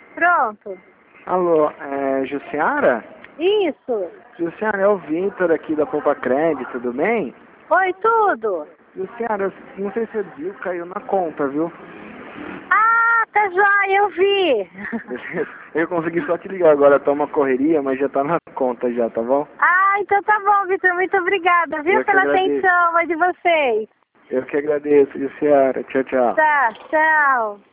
Pronto. Alô, Jussiara? Isso. Jussiara, é o Vitor aqui da Poupa Crédito, tudo bem? Oi, tudo. Jussiara, eu não sei se você viu, caiu na conta, viu? Ah, tá joia, eu vi. Eu consegui só te ligar agora, tá uma correria, mas já tá na conta já, tá bom? Ah, então tá bom, Vitor. Muito obrigada, viu, Eu que pela agradeço. atenção de vocês. Eu que agradeço, Jussiara. Tchau, tchau. Tá, tchau.